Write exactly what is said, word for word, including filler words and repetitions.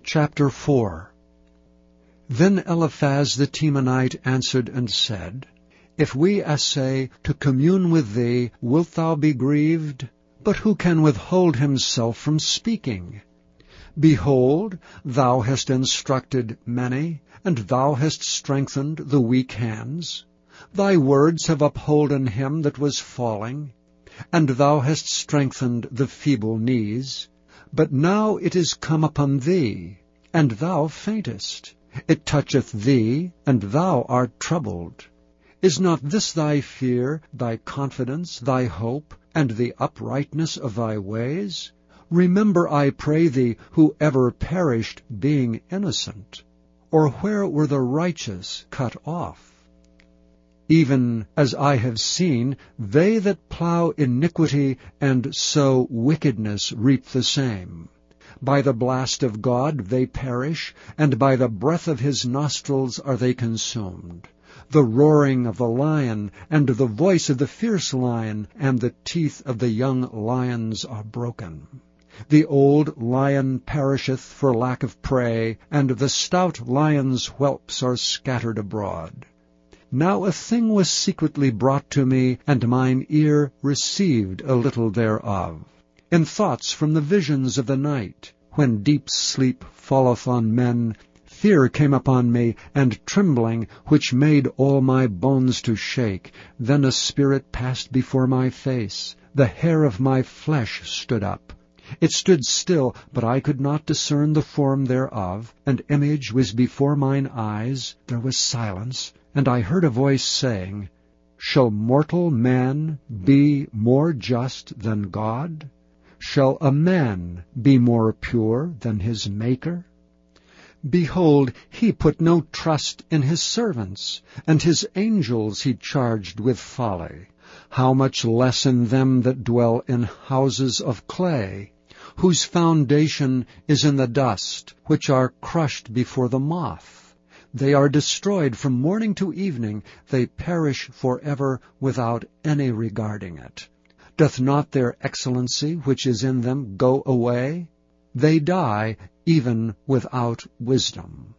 Chapter four. Then Eliphaz the Temanite answered and said, If we essay to commune with thee, wilt thou be grieved? But who can withhold himself from speaking? Behold, thou hast instructed many, and thou hast strengthened the weak hands. Thy words have upholden him that was falling, and thou hast strengthened the feeble knees. But now it is come upon thee, and thou faintest. It toucheth thee, and thou art troubled. Is not this thy fear, thy confidence, thy hope, and the uprightness of thy ways? Remember, I pray thee, who ever perished being innocent, or where were the righteous cut off? Even as I have seen, they that plough iniquity and sow wickedness reap the same. By the blast of God they perish, and by the breath of his nostrils are they consumed. The roaring of the lion, and the voice of the fierce lion, and the teeth of the young lions are broken. The old lion perisheth for lack of prey, and the stout lion's whelps are scattered abroad. Now a thing was secretly brought to me, and mine ear received a little thereof. In thoughts from the visions of the night, when deep sleep falleth on men, fear came upon me, and trembling, which made all my bones to shake. Then a spirit passed before my face. The hair of my flesh stood up. It stood still, but I could not discern the form thereof. An image was before mine eyes. There was silence, and I heard a voice saying, Shall mortal man be more just than God? Shall a man be more pure than his Maker? Behold, he put no trust in his servants, and his angels he charged with folly. How much less in them that dwell in houses of clay, whose foundation is in the dust, which are crushed before the moth. They are destroyed from morning to evening, they perish forever without any regarding it. Doth not their excellency which is in them go away? They die even without wisdom.